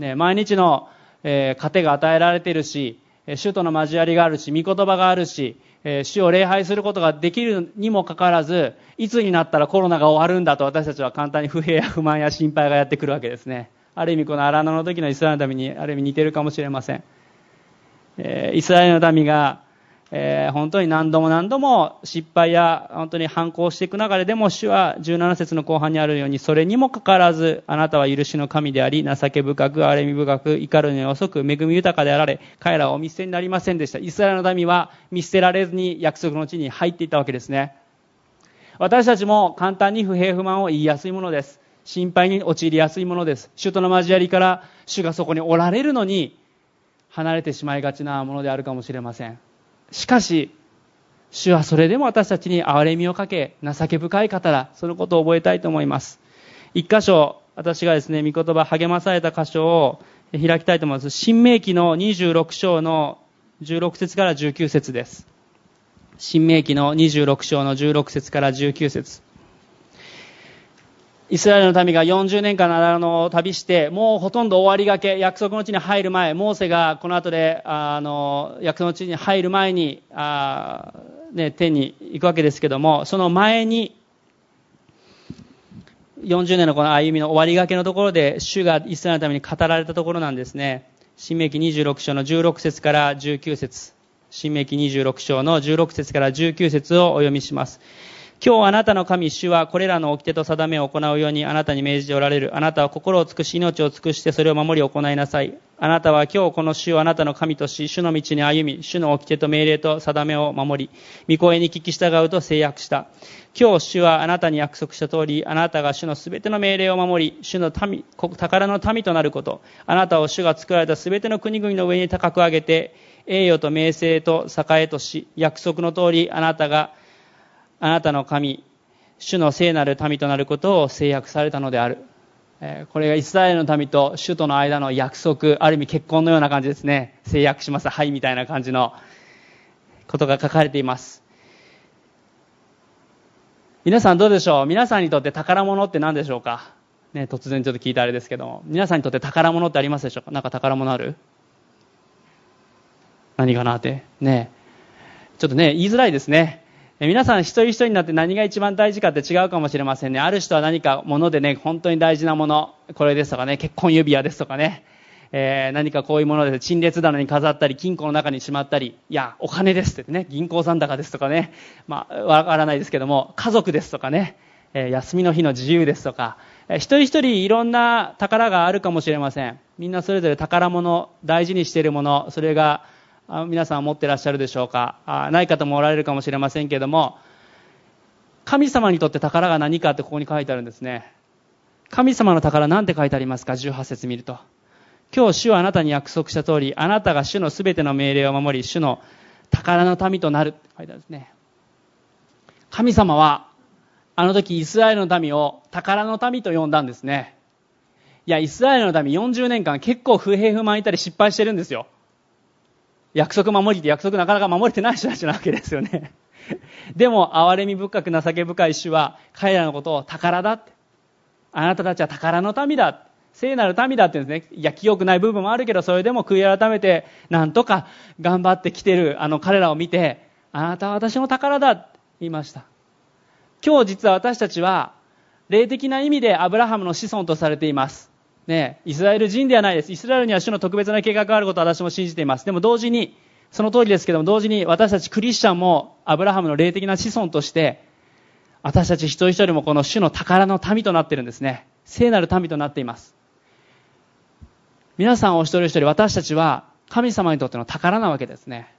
毎日の、糧が与えられているし、主との交わりがあるし、御言葉があるし、主を礼拝することができるにもかかわらず、いつになったらコロナが終わるんだと私たちは簡単に不平や不満や心配がやってくるわけですね。ある意味この荒野の時のイスラエルの民にある意味似ているかもしれません。イスラエルの民が、本当に何度も失敗や本当に反抗していく中で、でも主は17節の後半にあるように、それにもかかわらずあなたは許しの神であり、情け深く、憐れみ深く、怒るのに遅く、恵み豊かであられ、彼らはお見捨てになりませんでした。イスラエルの民は見捨てられずに約束の地に入っていったわけですね。私たちも簡単に不平不満を言いやすいものです。心配に陥りやすいものです。主との交わりから主がそこにおられるのに離れてしまいがちなものであるかもしれません。しかし主はそれでも私たちに憐れみをかけ、情け深い方だ、そのことを覚えたいと思います。一箇所、私がですね、御言葉励まされた箇所を開きたいと思います。申命記の26章の16節から19節です。申命記の26章の16節から19節。イスラエルの民が40年間の荒野を旅して、もうほとんど終わりがけ、約束の地に入る前、モーセがこの後で約束の地に入る前に天に行くわけですけども、その前に40年のこの歩みの終わりがけのところで、主がイスラエルのために語られたところなんですね。申命記26章の16節から19節。申命記26章の16節から19節をお読みします。今日あなたの神主はこれらの掟と定めを行うようにあなたに命じておられる。あなたは心を尽くし命を尽くしてそれを守り行いなさい。あなたは今日この主をあなたの神とし、主の道に歩み、主の掟と命令と定めを守り、御声に聞き従うと誓約した。今日主はあなたに約束した通り、あなたが主のすべての命令を守り、主の民、宝の民となること、あなたを主が作られたすべての国々の上に高く上げて、栄誉と名声と栄とし、約束の通りあなたの神、主の聖なる民となることを誓約されたのである。これがイスラエルの民と主との間の約束、ある意味結婚のような感じですね。誓約します、はいみたいな感じのことが書かれています。皆さんどうでしょう。皆さんにとって宝物って何でしょうかね。突然ちょっと聞いたあれですけども、皆さんにとって宝物ってありますでしょうか。なんか宝物ある？何かなってね、ちょっとね言いづらいですね。皆さん一人一人になって何が一番大事かって違うかもしれませんね。ある人は何か物でね、本当に大事なもの、これですとかね、結婚指輪ですとかね、何かこういうもので陳列棚に飾ったり金庫の中にしまったり、いやお金ですってね、銀行残高ですとかね、わからないですけども、家族ですとかね、休みの日の自由ですとか、 一人一人いろんな宝があるかもしれません。みんなそれぞれ宝物、大事にしているもの、それが皆さん持っていらっしゃるでしょうか。ない方もおられるかもしれませんけれども、神様にとって宝が何かってここに書いてあるんですね。神様の宝なんて書いてありますか。18節見ると、今日主はあなたに約束した通り、あなたが主のすべての命令を守り、主の宝の民となるって書いてあるんですね。神様はあの時イスラエルの民を宝の民と呼んだんですね。いや、イスラエルの民40年間結構不平不満いたり失敗してるんですよ。約束守りって約束なかなか守れてない人たちなわけですよね。でも憐れみ深く情け深い主は彼らのことを宝だって、あなたたちは宝の民だ、聖なる民だって言うんですね。いや、清くない部分もあるけど、それでも悔い改めてなんとか頑張ってきてる彼らを見て、あなたは私の宝だって言いました。今日実は私たちは霊的な意味でアブラハムの子孫とされていますね。イスラエル人ではないです。イスラエルには主の特別な計画があることを私も信じています。でも同時に、その通りですけども、同時に私たちクリスチャンもアブラハムの霊的な子孫として、私たち一人一人もこの主の宝の民となっているんですね。聖なる民となっています。皆さんお一人一人、私たちは神様にとっての宝なわけですね。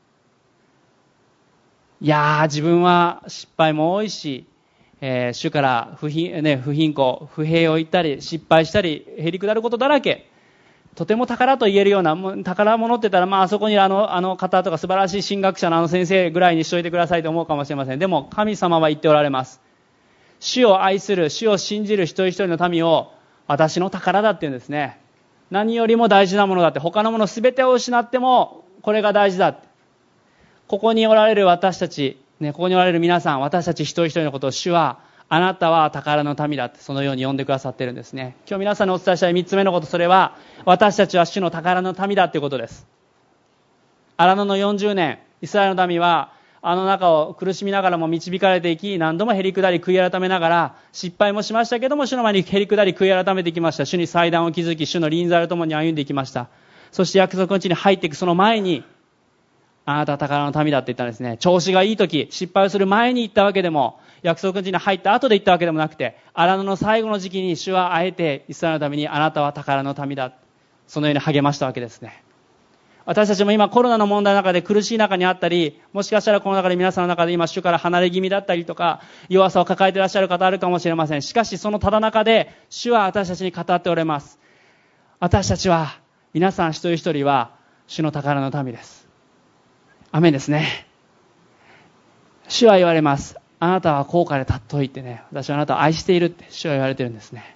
いやー、自分は失敗も多いし、主から不貧困、不平を言ったり、失敗したり、へりくだることだらけ。とても宝と言えるような宝物って言ったら、あそこにあの方とか素晴らしい神学者の先生ぐらいにしといてくださいと思うかもしれません。でも神様は言っておられます。主を愛する、主を信じる一人一人の民を私の宝だって言うんですね。何よりも大事なものだって、他のもの全てを失ってもこれが大事だって。ここにおられる私たち、ここにおられる皆さん、私たち一人一人のことを主は、あなたは宝の民だって、そのように呼んでくださっているんですね。今日皆さんにお伝えしたい3つ目のこと、それは私たちは主の宝の民だということです。荒野の40年、イスラエルの民はあの中を苦しみながらも導かれていき、何度もへりくだり悔い改めながら、失敗もしましたけども主の前にへりくだり悔い改めていきました。主に祭壇を築き、主の臨在とともに歩んでいきました。そして約束の地に入っていくその前に、あなたは宝の民だって言ったんですね。調子がいい時、失敗をする前に言ったわけでも、約束の地に入った後で言ったわけでもなくて、荒野の最後の時期に主はあえてイスラエルのために、あなたは宝の民だ、そのように励ましたわけですね。私たちも今コロナの問題の中で苦しい中にあったり、もしかしたらこの中で皆さんの中で今主から離れ気味だったりとか、弱さを抱えていらっしゃる方あるかもしれません。しかしそのただ中で主は私たちに語っておられます。私たちは、皆さん一人一人は主の宝の民です。アメンですね。主は言われます。あなたは高価で尊いってね、私はあなたを愛しているって主は言われてるんですね。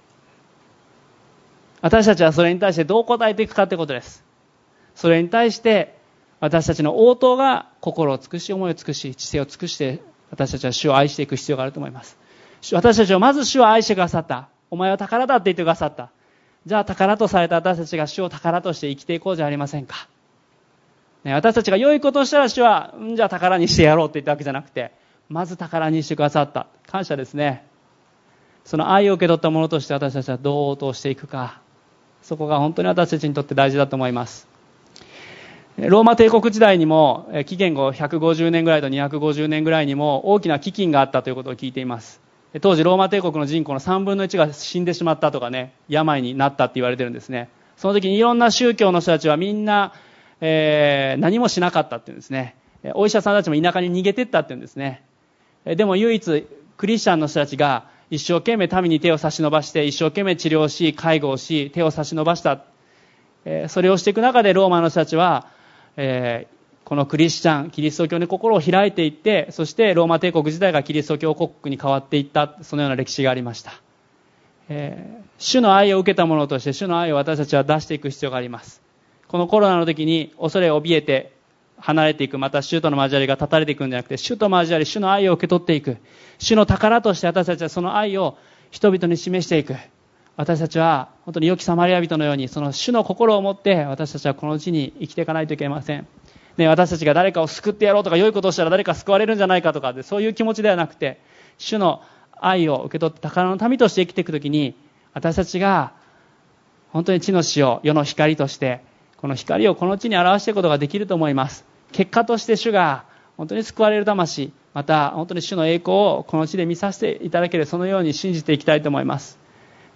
私たちはそれに対してどう答えていくかということです。それに対して私たちの応答が心を尽くし、思いを尽くし、知性を尽くして、私たちは主を愛していく必要があると思います。私たちはまず主を愛してくださった。お前は宝だって言ってくださった。じゃあ宝とされた私たちが主を宝として生きていこうじゃありませんか。私たちが良いことをしたら主は、じゃあ宝にしてやろうって言ったわけじゃなくて、まず宝にしてくださった。感謝ですね。その愛を受け取ったものとして私たちはどう応答していくか。そこが本当に私たちにとって大事だと思います。ローマ帝国時代にも、紀元後150年ぐらいと250年ぐらいにも大きな飢饉があったということを聞いています。当時ローマ帝国の人口の3分の1が死んでしまったとかね、病になったって言われてるんですね。その時にいろんな宗教の人たちはみんな、何もしなかったっていうんですね。お医者さんたちも田舎に逃げてったっていうんですね。でも唯一クリスチャンの人たちが一生懸命民に手を差し伸ばして、一生懸命治療し、介護をし、手を差し伸ばした。それをしていく中でローマの人たちは、このクリスチャン、キリスト教に心を開いていって、そしてローマ帝国自体がキリスト教国に変わっていった、そのような歴史がありました。主の愛を受けたものとして主の愛を私たちは出していく必要があります。このコロナの時に恐れ怯えて離れていく、また主との交わりが断たれていくんじゃなくて、主と交わり、主の愛を受け取っていく、主の宝として私たちはその愛を人々に示していく。私たちは本当に良きサマリア人のように、その主の心を持って私たちはこの地に生きていかないといけません。私たちが誰かを救ってやろうとか、良いことをしたら誰か救われるんじゃないかとか、そういう気持ちではなくて、主の愛を受け取って宝の民として生きていくときに、私たちが本当に地の塩、世の光として、この光をこの地に表していくことができると思います。結果として主が本当に救われる魂、また本当に主の栄光をこの地で見させていただける、そのように信じていきたいと思います。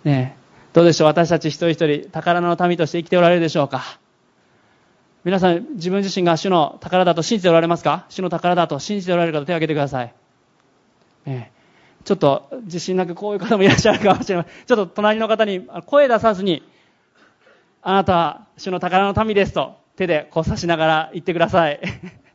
ねえ、どうでしょう、私たち一人一人宝の民として生きておられるでしょうか。皆さん、自分自身が主の宝だと信じておられますか？主の宝だと信じておられる方、手を挙げてください。ねえ、ちょっと自信なくこういう方もいらっしゃるかもしれません。ちょっと隣の方に声出さずに、あなたは主の宝の民ですと手でこう指しながら言ってください。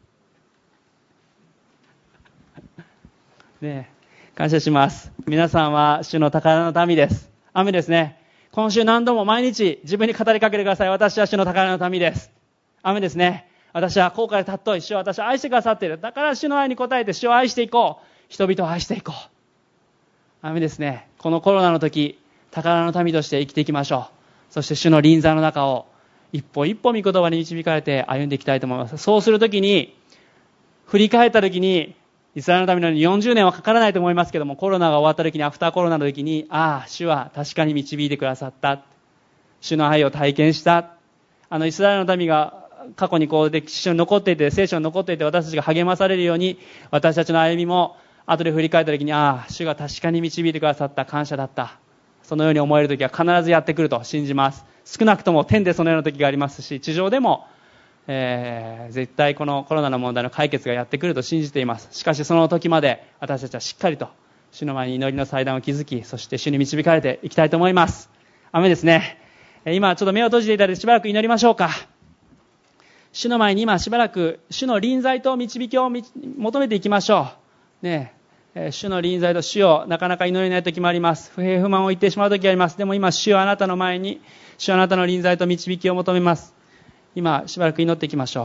ねえ、感謝します。皆さんは主の宝の民です。雨ですね。今週何度も毎日自分に語りかけてください。私は主の宝の民です。雨ですね。私は高価で尊い主を私は愛してくださっている。だから主の愛に応えて主を愛していこう。人々を愛していこう。雨ですね。このコロナの時、宝の民として生きていきましょう。そして主の臨在の中を一歩一歩御言葉に導かれて歩んでいきたいと思います。そうする時に、振り返った時に、イスラエルの民のように40年はかからないと思いますけども、コロナが終わった時に、アフターコロナの時に、ああ、主は確かに導いてくださった。主の愛を体験した。イスラエルの民が過去にこう歴史書に残っていて、聖書に残っていて、私たちが励まされるように、私たちの歩みも後で振り返った時に、ああ、主が確かに導いてくださった、感謝だった。そのように思える時は必ずやってくると信じます。少なくとも天でそのような時がありますし、地上でも、絶対このコロナの問題の解決がやってくると信じています。しかしその時まで私たちはしっかりと主の前に祈りの祭壇を築き、そして主に導かれていきたいと思います。雨ですね。今ちょっと目を閉じていただいてしばらく祈りましょうか。主の前に今しばらく主の臨在と導きを求めていきましょう。ねえ、主の臨在と主をなかなか祈れない時もあります。不平不満を言ってしまう時があります。でも今主はあなたの前に、主はあなたの臨在と導きを求めます。今しばらく祈っていきましょう。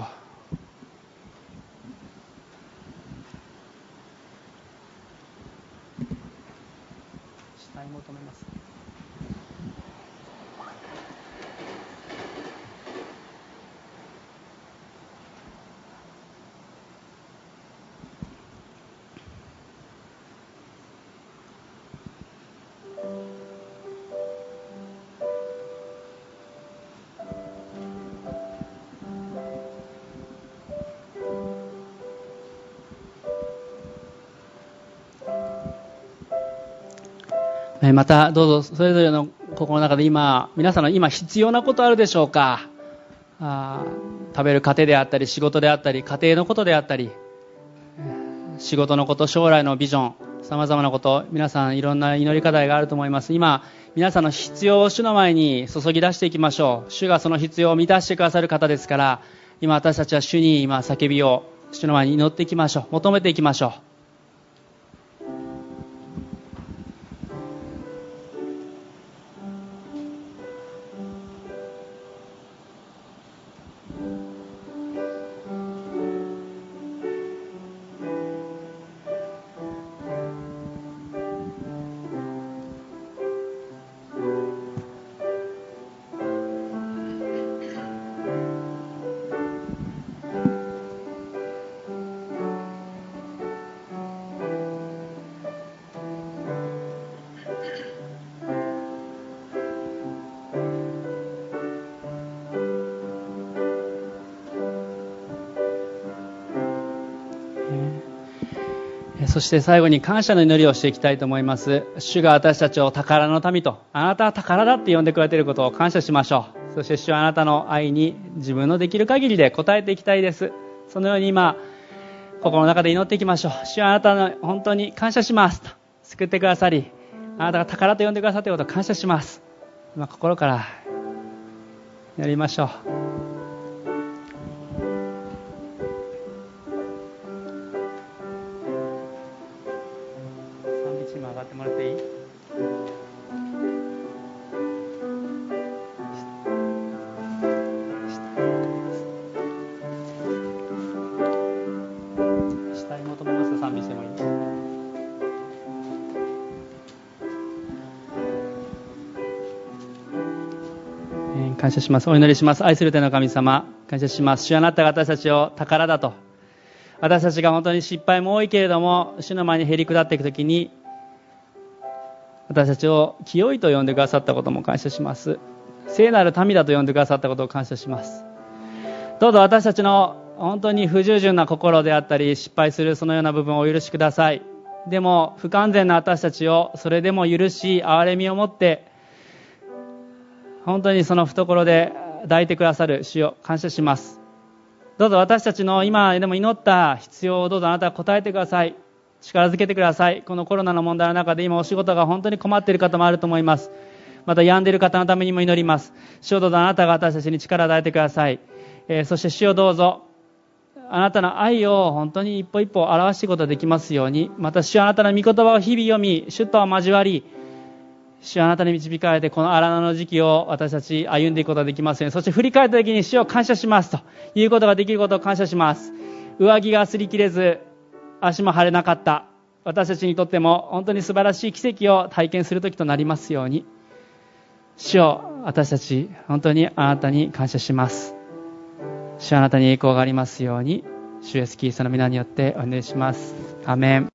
主体求めます。またどうぞそれぞれの心の中で皆さんの今必要なことあるでしょうか。食べる糧であったり、仕事であったり、家庭のことであったり、仕事のこと、将来のビジョン、様々なこと、皆さんいろんな祈り課題があると思います。今皆さんの必要を主の前に注ぎ出していきましょう。主がその必要を満たしてくださる方ですから、今私たちは主に今叫びを主の前に祈っていきましょう。求めていきましょう。そして最後に感謝の祈りをしていきたいと思います。主が私たちを宝の民と、あなたは宝だって呼んでくれていることを感謝しましょう。そして主はあなたの愛に自分のできる限りで応えていきたいです。そのように今心の中で祈っていきましょう。主はあなたの本当に感謝しますと、救ってくださり、あなたが宝と呼んでくださっていることを感謝します。今心から祈りましょう。今上がってもらっていい？下に求めますか？賛美してもいい？感謝します。お祈りします。愛する天の神様、感謝します。主はあなたが私たちを宝だと、私たちが本当に失敗も多いけれども主の前にへり下っていくときに私たちを清いと呼んでくださったことも感謝します。聖なる民だと呼んでくださったことを感謝します。どうぞ私たちの本当に不従順な心であったり、失敗するそのような部分をお許しください。でも不完全な私たちをそれでも許し、憐れみを持って本当にその懐で抱いてくださる主を感謝します。どうぞ私たちの今でも祈った必要をどうぞあなたは答えてください。力づけてください。このコロナの問題の中で今お仕事が本当に困っている方もあると思います。また病んでいる方のためにも祈ります。主よどうぞあなたが私たちに力を与えてください。そして主よどうぞあなたの愛を本当に一歩一歩表していくことができますように、また主よあなたの御言葉を日々読み、主と交わり、主よあなたに導かれてこの荒野の時期を私たち歩んでいくことができますように、そして振り返った時に主を感謝しますということができることを感謝します。上着が擦り切れず足も腫れなかった私たちにとっても本当に素晴らしい奇跡を体験する時となりますように、主よ私たち本当にあなたに感謝します。主よあなたに栄光がありますように、主イエスキリストの皆によってお願いします。アーメン。